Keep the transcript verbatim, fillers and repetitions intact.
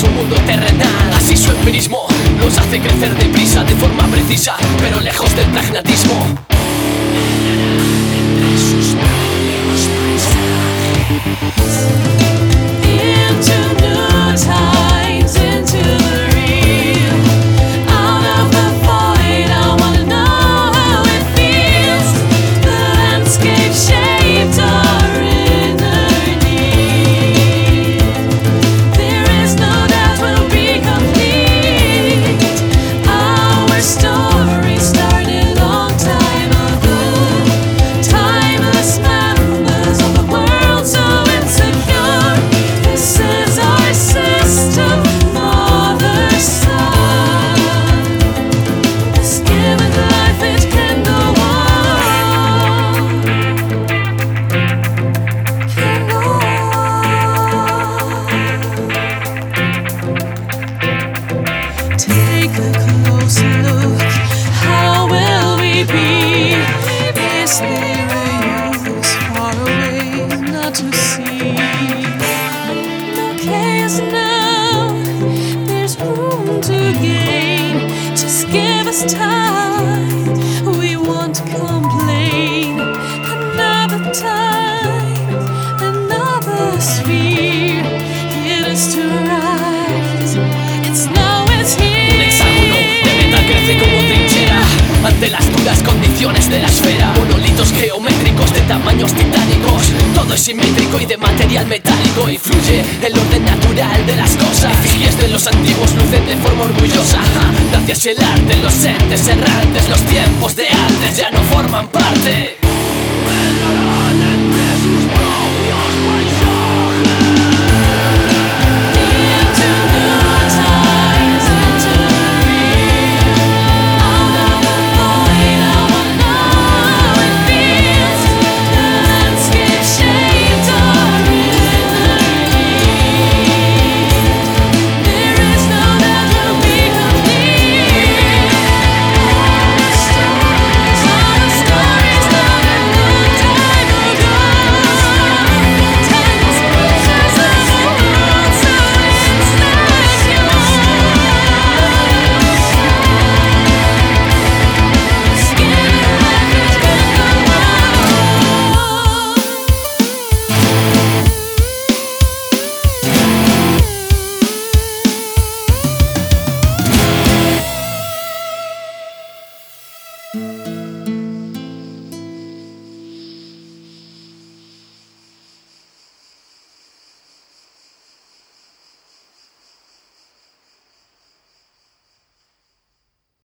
su mundo terrenal. Así su empirismo los hace crecer deprisa, de forma precisa, pero lejos del pragmatismo. Entre sus propios paisajes. Into new times, into the real. Out of the void, I wanna know how it feels. The landscape shaped our inner need. There is no doubt we'll be complete. Our story started long time ago. Timeless members of the world so insecure. This is our system, mother, son. This given life, it can go on. Can go on. Take a close look. How will we be? Is there a use far away not to see? No chaos now, there's room to gain. Just give us time, we won't complain. Another time, another sphere. It is to rise, it's now, it's here. Un hexágono de metal crece como trinchera ante las duras condiciones de la esfera. Monolitos geométricos de tamaños titánicos. Todo es simétrico y de material metálico. Y fluye el orden natural de las cosas. Efigies de los antiguos lucen de forma orgullosa. Gracias el arte, los entes errantes, los tiempos de antes ya no forman parte.